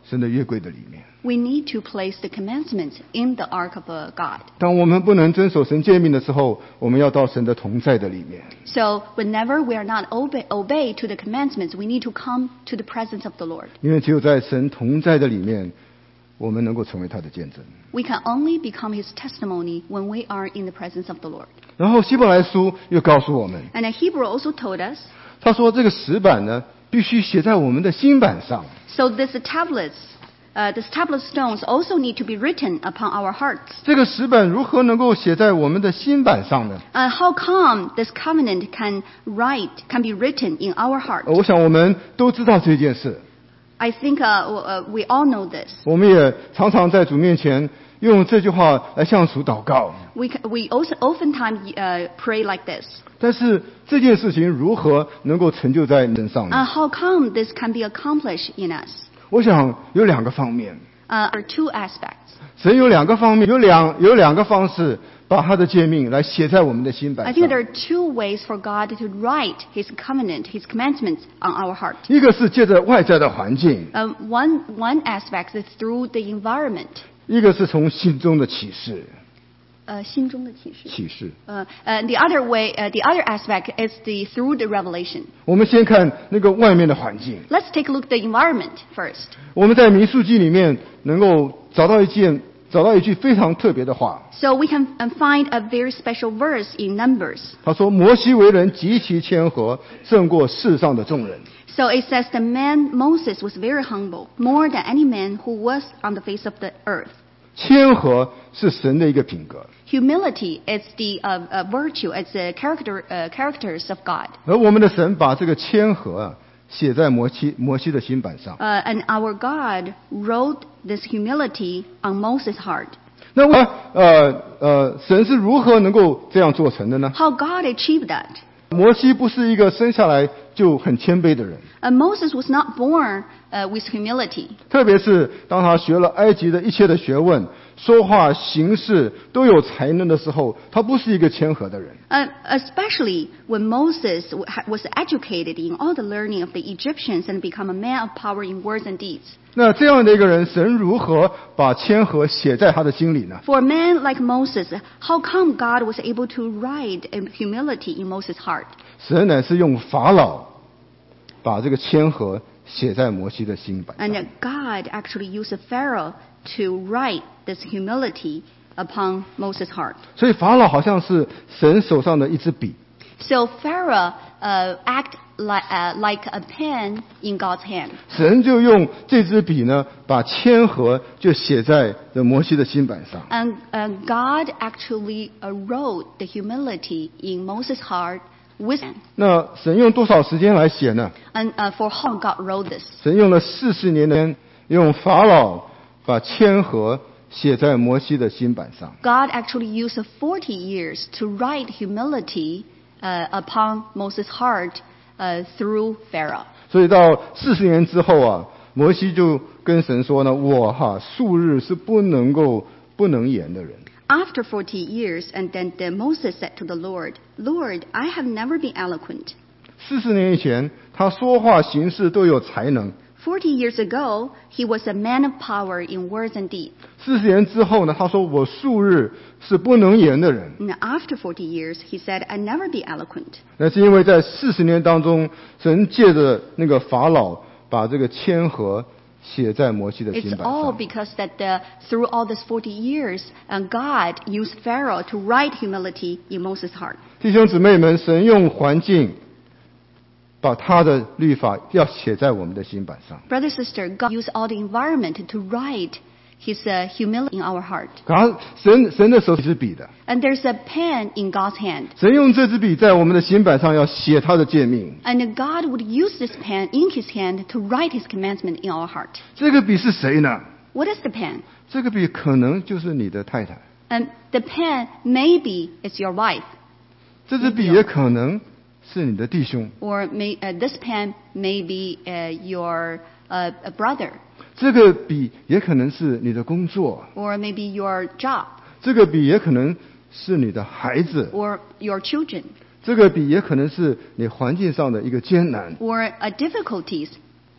神的约柜的里面。 We need to place the commandments in the ark of uh, God. 当我们不能遵守神诫命的时候，我们要到神的同在的里面。 So whenever we are not obey, obey to the commandments, we need to come to the presence of the Lord. 因为只有在神同在的里面，我们能够成为他的见证。 We can only become His testimony when we are in the presence of the Lord. 然后希伯来书又告诉我们， And Hebrew also told us, 他说这个石板呢，必须写在我们的心板上。 so these tablets, uh, these tablet stones also need to be written upon our hearts. 这个石板如何能够写在我们的心板上呢？ Uh, how come this covenant can write, can be written in our heart? 我想我们都知道这件事， I think uh, uh, we all know this. 我们也常常在主面前用这句话来向主祷告。 We, ca- we also oftentimes uh, pray like this. 但是这件事情如何能够成就在人上 Uh, 呢？ how come this can be accomplished in us? 我想有两个方面， Uh, there are two aspects. 神有两个方面，有两有两个方式把他的诫命来写在我们的心板 I 上 think。there are two ways for God to write His covenant, His commandments on our heart. 一个是借着外在的环境， Um, one, one aspect is through the environment. 一个是从心中的启示。 呃，心中的启示。 启示。 Uh, uh, the other way, uh, the other aspect is the through the revelation. 我们先看那个外面的环境。 Let's take a look at the environment first. 我们在民数记里面能够找到一件，找到一句非常特别的话。 So we can uh, find a very special verse in Numbers. 他说：“摩西为人极其谦和，胜过世上的众人。” So it says the man Moses was very humble, more than any man who was on the face of the earth. 谦和是神的一个品格， Humility is the uh, uh, virtue, it's the character, uh, characters of God. 而我们的神把这个谦和啊写在摩西摩西的心板上。 Uh, and our God wrote this humility on Moses' heart. 那么，呃呃，神是如何能够这样做成的呢？ How God achieved that? 摩西不是一个生下来就很谦卑的人， Uh, Moses was not born uh, with humility. 特别是当他学了埃及的一切的学问，说话行事都有才能的时候，他不是一个谦和的人。 Uh, especially when Moses w- ha- was educated in all the learning of the Egyptians and become a man of power in words and deeds. 那这样的一个人，神如何把谦和写在他的心里呢？ For a man like Moses, how come God was able to write um, humility in Moses' heart? 神乃是用法老把这个谦和写在摩西的心板上。 And uh, God actually used Pharaoh to write this humility upon Moses' heart. 所以法老好像是神手上的一支笔。 So Pharaoh uh, act like, uh, like a pen in God's hand. 神就用这支笔呢，把谦和就写在这摩西的心板上。 And uh, God actually uh, wrote the humility in Moses' heart with hand. 那神用多少时间来写呢？ And uh, for how God wrote this? 神用了四十年的时间，用法老把谦和写在摩西的心板上。 God actually used forty years to write humility uh, upon Moses' heart uh, through Pharaoh. 所以到四十年之后啊，摩西就跟神说呢：“我哈素日是不能够不能言的人。” After forty years, and then the Moses said to the Lord, Lord, I have never been eloquent. 四十年以前，他说话行事都有才能。 Forty years ago, he was a man of power in words and deeds. 四十年之后呢，他说我素日是不能言的人。 And after forty years, he said, I never be eloquent. 那是因为在四十年当中，神借着那个法老把这个谦和写在摩西的 It's 心板 all 上。 because that the, through all these forty years, and God used Pharaoh to write humility in Moses' heart. 弟兄姊妹们，神用环境把他的律法要写在我们的心板上。 Brother, sister, God used all the environment to write His uh, humility in our heart. 他神神的手是笔的， And there's a pen in God's hand. 神用这支笔在我们的心板上要写他的诫命。 And God would use this pen in His hand to write His commandment in our heart. 这个笔是谁呢？ What is the pen? 这个笔可能就是你的太太， And the pen maybe is your wife, 这支笔也可能是你的弟兄， or may, uh, this pen may be uh, your uh, a brother, 这个笔也可能是你的工作， or maybe your job, 这个笔也可能是你的孩子， or your children, 这个笔也可能是你环境上的一个艰难。 or uh, difficulties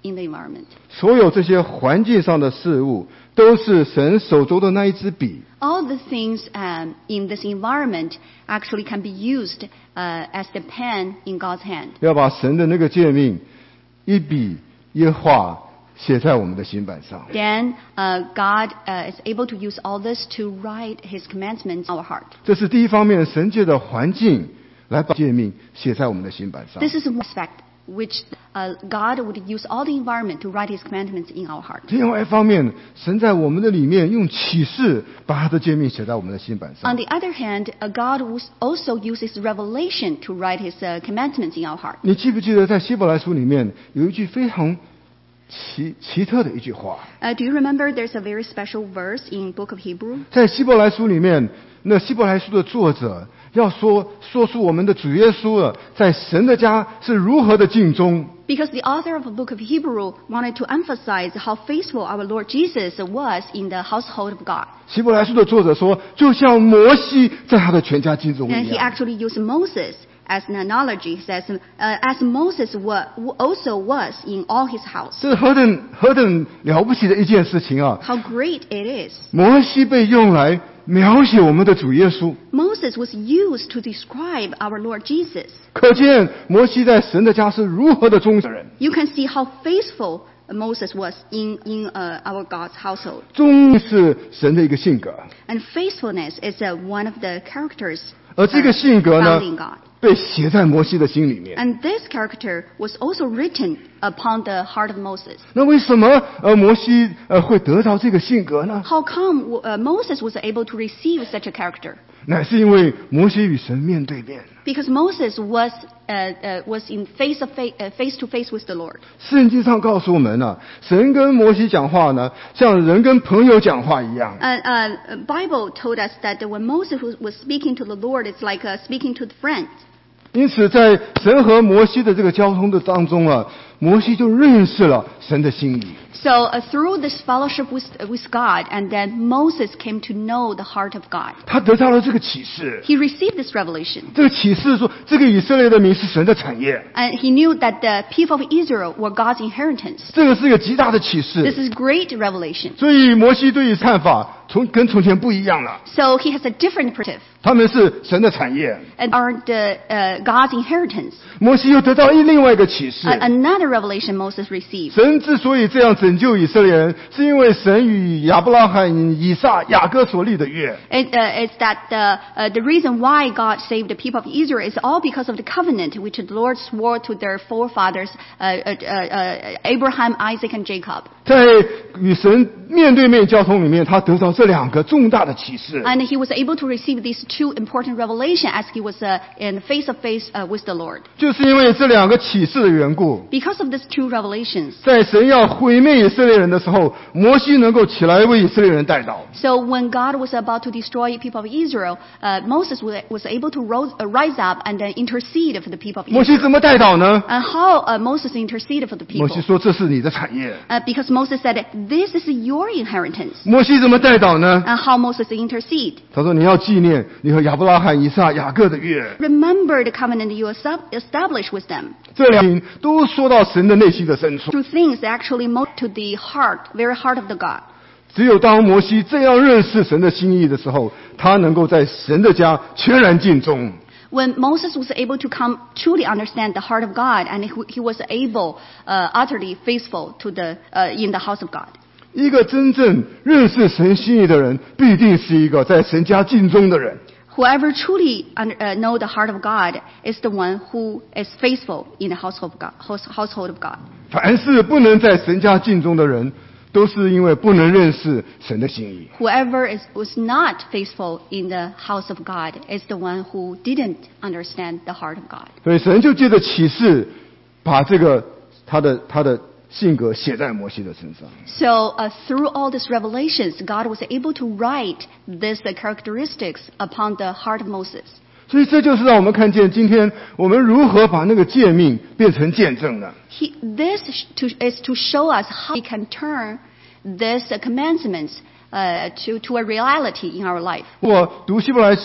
in the environment. 所有这些环境上的事物，都是神手中的那一支笔。 All the things um, in this environment actually can be used uh, as the pen in God's hand. 要把神的那个诫命一笔一画写在我们的心板上。 Then uh, God uh, is able to use all this to write His commandments in our heart. 这是第一方面，神借的环境来把诫命写在我们的心板上。 This is one aspect which uh, God would use all the environment to write His commandments in our heart. 另外一方面，神在我们的里面用启示把他的诫命写在我们的心板上。 On the other hand, uh, God also uses revelation to write His uh, commandments in our heart. 你记不记得在希伯来书里面有一句非常奇奇特的一句话？ Uh, do you remember there's a very special verse in Book of Hebrew? 在希伯来书里面，那希伯来书的作者要说说出我们的主耶稣了，在神的家是如何的尽忠。 Because the author of the book of Hebrew wanted to emphasize how faithful our Lord Jesus was in the household of God. 希伯来书的作者说，就像摩西在他的全家尽忠 And 一 he 样。 actually used Moses as an analogy. He says, uh, as Moses wa- also was in all his house. 这是何等何等了不起的一件事情啊！ How great it is. 摩西被用来描写我们的主耶稣， Moses was used to describe our Lord Jesus. 可见摩西在神的家是如何的忠实人。 You can see how faithful Moses was in, in uh, our God's household. 忠是神的一个性格， And faithfulness is uh, one of the characters 而这个性格呢 found in God. 被写在摩西的心里面。 And this character was also written upon the heart of Moses. 那为什么呃摩西呃会得到这个性格呢？ How come uh, Moses was able to receive such a character? 乃是因为摩西与神面对面。 Because Moses was uh, uh, was in face of face, uh, face to face with the Lord. 圣经上告诉我们呢、神跟摩西讲话呢，像人跟朋友讲话一样。 Uh, uh, Bible told us that when Moses was, was speaking to the Lord, it's like uh, speaking to the friend. 因此，在神和摩西的这个交通的当中啊，摩西就认识了神的心意。 So uh, through this fellowship with, uh, with God, and then Moses came to know the heart of God. 他得到了这个启示， He received this revelation. 这个启示说，这个以色列的民是神的产业， And he knew that the people of Israel were God's inheritance. 这个是一个极大的启 This 示。 is great revelation. 所以摩西对于看法从跟从前不一样了， So he has a different perspective, 他们是神的产业。 and are the uh, God's inheritance. 摩西又得到一另外一个启示， A- another revelation Moses received. 神之所以这样拯救以色列人，是因为神与亚伯拉罕、以撒、雅各所立的约。 It, uh, it's that the, uh, the reason why God saved the people of Israel is all because of the covenant which the Lord swore to their forefathers, uh, uh, uh, Abraham, Isaac, and Jacob. 在与神面对面交通里面，他得到这两个重大的启示。 And he was able to receive these two important revelations as he was uh, in face of face uh, with the Lord. 就是因为这两个启示的缘故， Because of these two revelations, 在神要毁灭以色列人的时候，摩西能够起来为以色列人代祷。 so when God was about to destroy people of Israel, uh, Moses was, was able to rose, uh, rise up and then intercede for the people of 摩 Israel. 西怎么代祷呢？ And how uh, Moses interceded for the 摩 people? 西说：“这是你的产业。 Uh, because Moses said, this is your inheritance. ” 摩西怎么代祷呢？ And how Moses intercede? 他说：“你要纪念你和亚伯拉罕、以撒、雅各的约。 Remember the covenant you estab- established with them. ” 这两点都说到神的内心的深处。 Two things that actually move to the heart, very heart of the God. 只有当摩西这样认识神的心意的时候，他能够在神的家全然尽忠。 When Moses was able to come truly understand the heart of God, and he, he was able, uh, utterly faithful to the uh, in the house of God. 一个真正认识神心意的人，必定是一个在神家尽忠的人。 Whoever truly under, uh, know the heart of God is the one who is faithful in the household of God. House, household of God. 凡是不能在神家尽忠的人，都是因为不能认识神的心意。 Whoever is, was not faithful in the house of God is the one who didn't understand the heart of God. 所以神就借着启示，把这个他的他的性格写在摩西的身上。 So uh, through all these revelations, God was able to write these uh, characteristics upon the heart of Moses. 所以这就是让我们看见今天我们如何把那个诫命变成见证呢？ He, this to, is to show us how we can turn these uh, commandments uh, to, to a reality in our life. 我读希伯来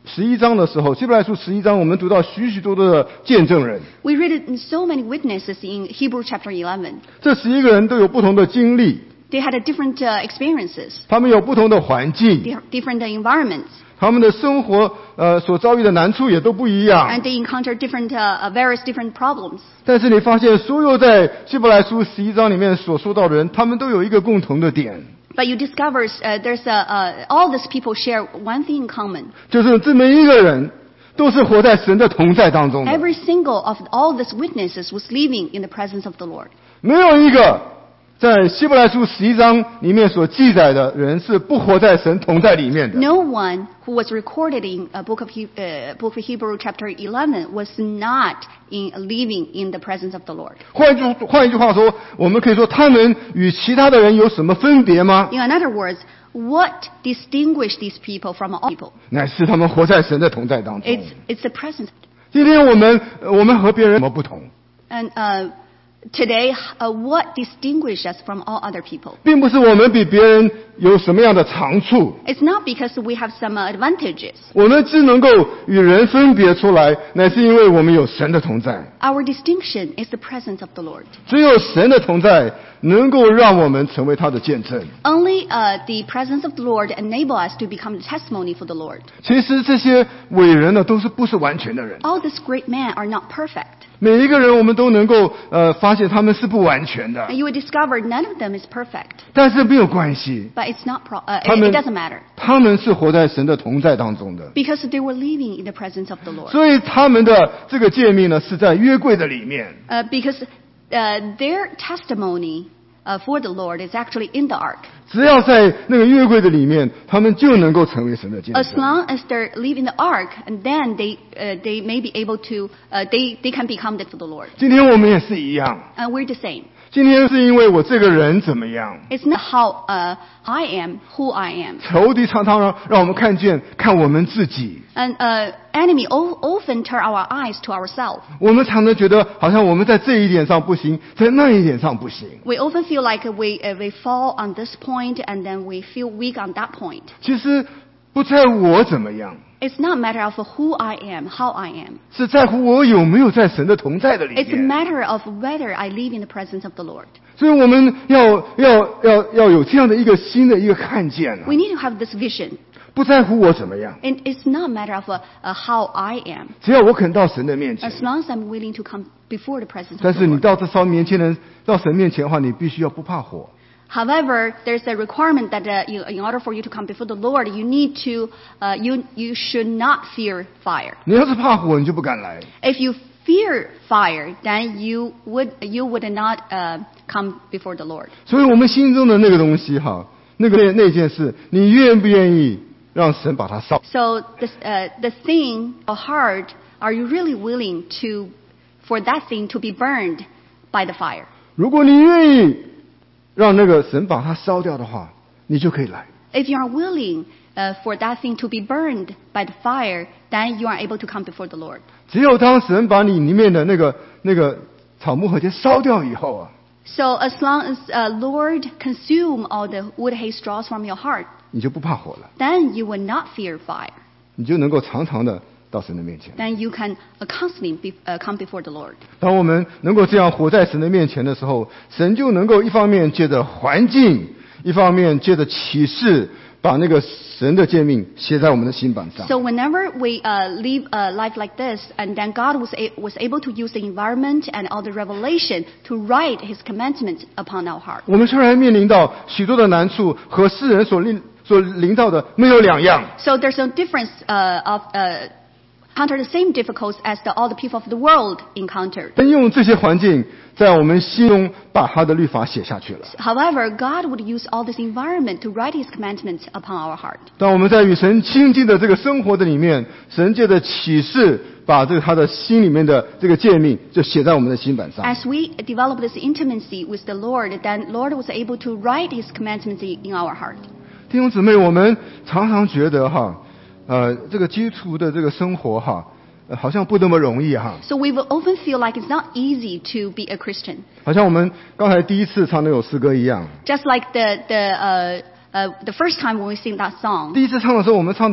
十一章的时候，希伯来书十一章，我们读到许许多多的见证人。 We read it in so many witnesses in Hebrew chapter eleven. 这十一个人都有不同的经历， They had a different uh, experiences, 他们有不同的环境， di- different environments, 他们的生活呃所遭遇的难处也都不一样。 and they encountered different, uh, uh, various different problems. 但是你发现，所有在希伯来书十一章里面所说到的人，他们都有一个共同的点， But you discover uh, there's a, uh, all these people share one thing in common. 就是这每一个人都是活在神的同在当中的， Every single of all these witnesses was living in the presence of the Lord. 没有一个在希伯来书十一章里面所记载的人是不活在神同在里面的。 No one who was recorded in a book of, he- uh, book of Hebrew chapter eleven was not in living in the presence of the Lord. 换一句换一句话说，我们可以说他们与其他的人有什么分别吗？ In other words, what distinguished these people from all people? 乃是他们活在神的同在当中。 It's, it's the presence. 今天我们呃我们和别人有什么不同？ And uh, today, uh, what distinguishes us from all other people? 并不是我们比别人有什么样的长处， It's not because we have some uh, advantages. 我们只能够与人分别出来，乃是因为我们有神的同在。 Our distinction is the presence of the Lord. 只有神的同在能够让我们成为他的见证。 Only uh, the presence of the Lord enable us to become the testimony for the Lord. 其实这些伟人呢，都是不是完全的人。 All these great men are not perfect. 每一个人我们都能够呃发现他们是不完全的 And，you will discover none of them is perfect. 但是没有关系， But it's not pro- uh, 他 it, 们 it doesn't matter. 他们是活在神的同在当中的， Because they were living in the presence of the Lord. 所以他们的这个诫命呢是在约柜的里面。 Uh, because uh, their testimony uh, for the Lord is actually in the ark. 只要在那个约柜的里面，他们就能够成为神的见 As 证。 long as they live in the ark, and then they uh, they may be able to uh, they they can become that for the Lord. 今天我们也是一样， And we're the same. 今天是因为我这个人怎么样， It's not how uh, I am, who I am. 仇敌常常让让我们看见看我们自己， And uh, enemy o- often turn our eyes to ourselves. 我们常常觉得好像我们在这一点上不行，在那一点上不行。 We often feel like we uh, we fall on this point, and then we feel weak on that point. 其实不在乎我怎么样， It's not a matter of who I am, how I am. 是在乎我有没有在神的同在的里 It's a 面。 matter of whether I live in the presence of the Lord. 所以我们要要要要有这样的一个新的一个看见啊 We，need to have this vision. 不在乎我怎么样， And it's not a matter of uh, uh, how I am. 只要我肯到神的面前。 As long as I'm willing to come before the presence 但 of the 是你 Lord. 到这稍年轻人到神面前的话，你必须要不怕火。 However, there's a requirement that uh, you, in order for you to come before the Lord, you need to, uh, you, you should not fear fire. 你要是怕火，你就不敢来。 If you fear fire, then you would, you would not uh, come before the Lord. 所以我们心中的那个东西哈，那个那那件事，你愿不愿意让神把它烧？ So this, uh, the thing, or heart, are you really willing to, for that thing to be burned by the fire? 如果你愿意让那个神把它烧掉的话，你就可以来。 If you are willing uh, for that thing to be burned by the fire, then you are able to come before the Lord. 只有当神把你里面的那个那个草木禾秸烧掉以后啊， So as long as uh, Lord consume all the wood, hay, straws from your heart, 你就不怕火了， then you will not fear fire. 你就能够常常的到神的面前。 Then you can uh, constantly be, uh, come before the Lord. 当我们能够这样活在神的面前的时候，神就能够一方面借着环境，一方面借着启示，把那个神的诫命写在我们的心板上。 So whenever we uh, live a life like this, and then God was, a- was able to use the environment and all the revelation to write His commandments upon our heart. 我们虽然面临到许多的难处，和世人所临所临到的没有两样， So there's no difference uh, of uh, encounter the same difficulties as the, all the people of the world encountered. 但用这些环境在我们心中把他的律法写下去了。 However, God would use all this environment to write His commandments upon our heart. 当我们在与神亲近的这个生活的里面，神借着启示，把这个他的心里面的这个诫命就写在我们的心板上。 As we develop this intimacy with the Lord, then Lord was able to write His commandments in our heart. 弟兄姊妹，我们常常觉得哈，呃，这个基督的这个生活哈，呃好像不那么容易哈。 So we will often feel like it's not easy to be a Christian. 好像我们刚才第一次唱那首诗歌一样， Just like the, the, uh, uh, the first time when we sing that song. 第一次唱的时候，我们唱的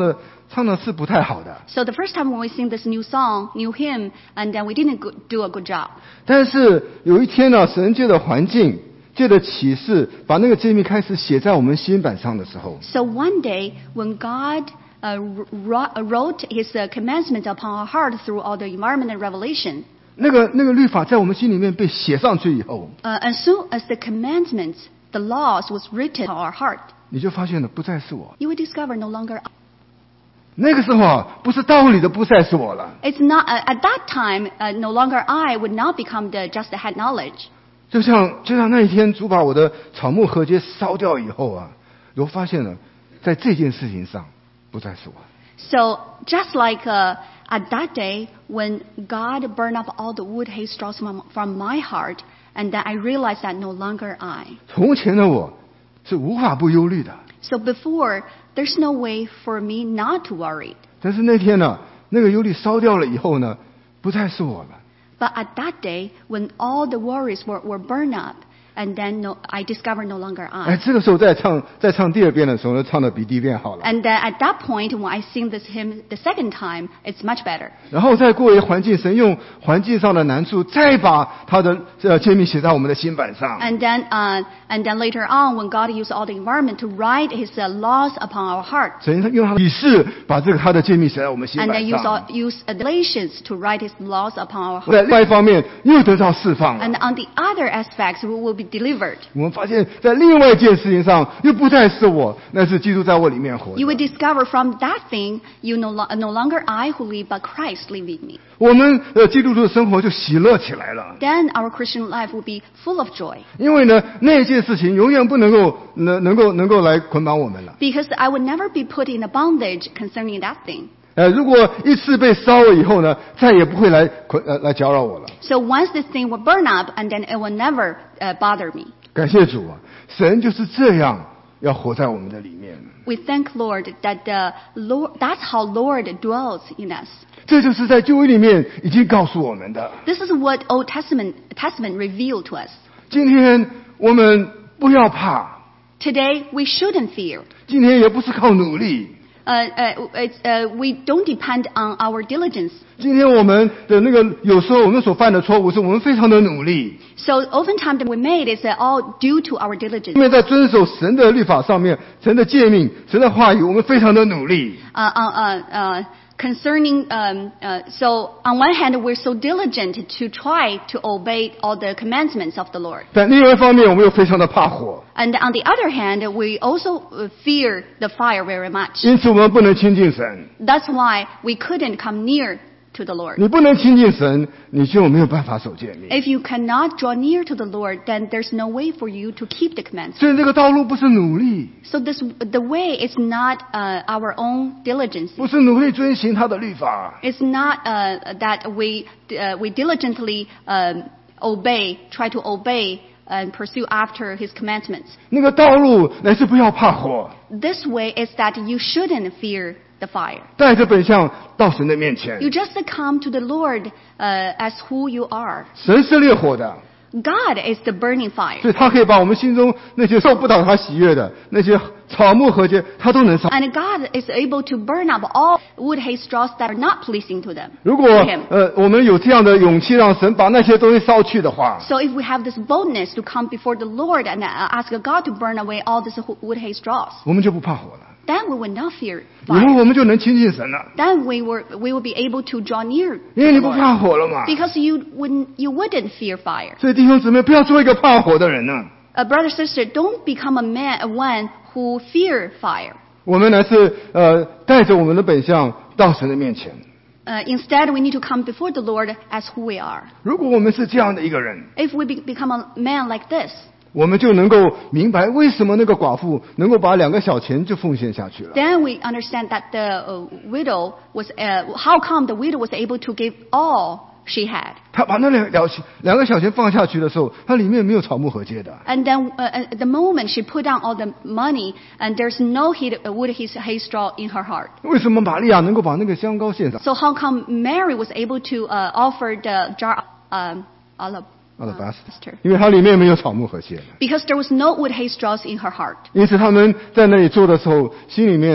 唱的是不太好的。 So the first time when we sing this new song, new hymn, and then we didn't go- do a good job. 但是有一天呢，神借着环境，借着启示，把那个诫命开始写在我们心板上的时候， So one day, when God uh, wrote, wrote His uh, commandments upon our heart through all the environment and revelation, 那个那个律法在我们心里面被写上去以后， uh, as soon as the commandments, the laws was written on our heart, 你就发现了不再是我。 you will discover no longer. 那个时候啊，不是道理的不再是我了， It's not uh, at that time. Uh, no longer I would not become the just the head knowledge. 就像就像那一天主把我的草木禾秸烧掉以后啊，我发现了在这件事情上不再是我。 So just like uh, at that day when God burned up all the wood, hay, straws from, from my heart, and then I realized that no longer I. 从前的我是无法不忧虑的， So before, there's no way for me not to worry. 但是那天呢，那个忧虑烧掉了以后呢，不再是我了。 But at that day, when all the worries were, were burned up, and then no, I discovered no longer 哎， I. 这个时候再唱再唱第二遍的时候呢，唱的比第一遍好了。 And then at that point, when I sing this hymn the second time, it's much better. 然后再过一环境，神用环境上的难处，再把他的呃诫命写在我们的心板上。 And then, uh, and then later on, when God used all the environment to write His uh, laws upon our heart, 神用他的启示把这个他的诫命写在我们心 and 板 then use, 上 all, use uh, Galatians to write His laws upon our heart. 在另外一方面又得到释放了。 And on the other aspects, we will be delivered. 我们发现，在另外一件事情上，又不再是我，那是基督在我里面活 You will 着。 discover from that thing, you no, lo- no longer I who live, but Christ live in me. 我们呃基督徒的生活就喜乐起来了， Then our Christian life will be full of joy. 因为呢，那件事情永远不能够能能够能够来捆绑我们了。 Because I would never be put in a bondage concerning that thing. 呃，如果一次被烧了以后呢，再也不会来捆呃来搅扰我了。 So once this thing will burn up, and then it will never uh, bother me. 感谢主啊，神就是这样要活在我们的里面。 We thank Lord that the Lord, that's how Lord dwells in us. 这就是在旧约里面已经告诉我们的。 This is what Old Testament Testament revealed to us. 今天我们不要怕， Today we shouldn't fear. 今天也不是靠努力。 Uh, uh, it's, uh, we don't depend on our diligence. 今天我们的那个有时候我们所犯的错误，是我们非常的努力， So oftentimes that we made is uh, all due to our diligence. 因为在遵守神的律法上面，神的诫命、神的话语，我们非常的努力。 Uh, uh, uh, uh, concerning, um, uh, so on one hand we're so diligent to try to obey all the commandments of the Lord. 但另外一方面，我们又非常的怕火， And on the other hand, we also uh, fear the fire very much. 因此我们不能亲近神。 That's why we couldn't come near to the Lord. 你不能亲近神，你就没有办法守诫命。 If you cannot draw near to the Lord, then there's no way for you to keep the commandments. 所以这个道路不是努力， So this, the way is not uh, our own diligence. 不是努力遵行他的律法， It's not uh, that we uh, we diligently um, obey, try to obey and pursue after His commandments. 那个道路乃是不要怕火， This way is that you shouldn't fear the fire. 带着本相到神的面前。 You just come to the Lord uh, as who you are. 神是烈火的， God is the burning fire. 所以他可以把我们心中那些受不到他喜悦的那些草木禾秸，他都能烧。 And God is able to burn up all wood, hay, straws that are not pleasing to them. 如果 to Him. 呃我们有这样的勇气，让神把那些东西烧去的话， So if we have this boldness to come before the Lord and uh, ask God to burn away all this wood, hay, straws, 我们就不怕火了， then we will not fear 以后 fire. 我们就能亲近神了， Then we were we will be able to draw near 因为 to 你 the 不怕 Lord. 火了嘛。 Because you wouldn't you wouldn't fear fire. 所以弟兄姊妹，不要做一个怕火的人呢。 Uh, brother, sister, don't become a man, a one who fear fire. 我们乃是呃带着我们的本相到神的面前。 Uh, instead, we need to come before the Lord as who we are. 如果我们是这样的一个人， If we be, become a man like this, 我们就能够明白为什么那个寡妇能够把两个小钱就奉献下去了。 then we understand that the uh, widow was, uh, how come the widow was able to give all she had. 她把那两两两个小钱放下去的时候，它里面没有草木禾秸的。 And then uh, at the moment she put down all the money, and there's no hay, uh, wood, hay, hay straw in her heart. 为什么玛利亚能够把那个香膏献上？ So how come Mary was able to uh, offer the jar um, olive? 阿拉巴斯 Esther. 因为它里面没有草木禾秸。 Because there was no wood, hay, straws in her heart. 因此他们在那里做的时候，心里面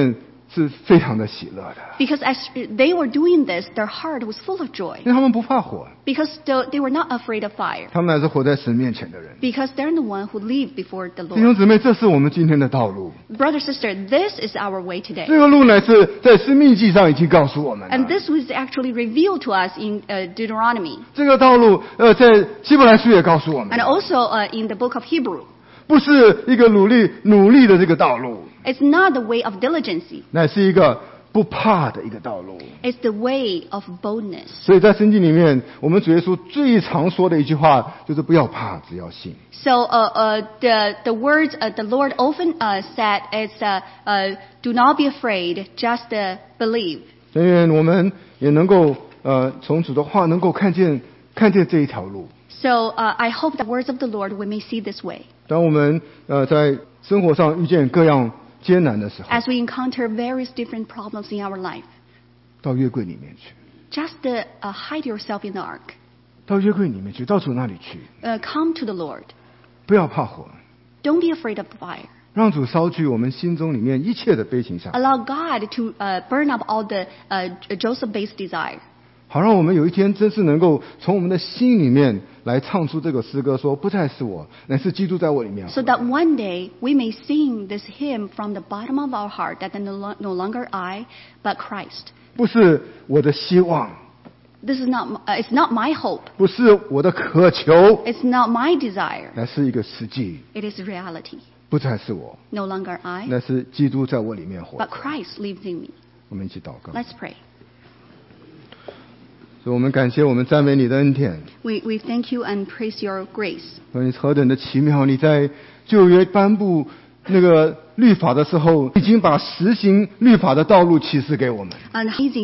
是非常的喜乐的， Because as they were doing this, their heart was full of joy. 因为他们不怕火， Because the- they were not afraid of fire. 他们乃是活在神面前的人。 Because they're the one who live before the 弟兄 Lord. 姊妹，这是我们今天的道路。 Brother, sister, this is our way today. 这个路乃是在生命记上已经告诉我们 And 了。 this was actually revealed to us in uh, Deuteronomy. 这个道路，呃，在希伯来书也告诉我们 And，also uh, in the book of Hebrew. 不是一个努力努力的这个道路， It's not the way of diligency. 乃是一个不怕的一个道路。 It's the way of boldness. 所以在圣经里面，我们主耶稣最常说的一句话就是不要怕，只要信。 So uh, uh, the the words uh, the Lord often uh, said is uh, uh, do not be afraid, just uh, believe. 所以我们也能够呃从主的话能够看见看见这一条路。 So uh, I hope the words of the Lord we may see this way. 当我们呃在生活上遇见各样艰难的时候， As we encounter various different problems in our life, 到约柜里面去， just uh, uh, hide yourself in the ark. 到约柜里面去，到主那里去， Uh, come to the Lord. 不要怕火， Don't be afraid of the fire. 让主烧去我们心中里面一切的悲情上， Allow God to uh, burn up all the uh, Joseph-based desire. 好让我们有一天真是能够从我们的心里面来唱出这个诗歌，说不再是我，乃是基督在我里面。 So that one day we may sing this hymn from the bottom of our heart, that no, lo- no longer I, but Christ. 不是我的希望， This is not, m- uh, it's not my hope. 不是我的渴求， It's not my desire. 乃是一个实际， It is reality. 不再是我， No longer I, 乃是基督在我里面活 but。Christ lives in me. 我们一起祷告。 Let's pray. 所以我们感谢我们赞美你的恩典， We, we thank you and praise your grace. 说你何等的奇妙！你在旧约颁布那个律法的时候，已经把实行律法的道路启示给我们。 And amazing